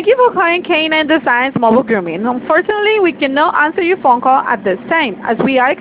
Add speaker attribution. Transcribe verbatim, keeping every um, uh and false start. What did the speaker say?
Speaker 1: Thank you for calling K nine Designs Mobile Grooming. Unfortunately, we cannot answer your phone call at this time as we are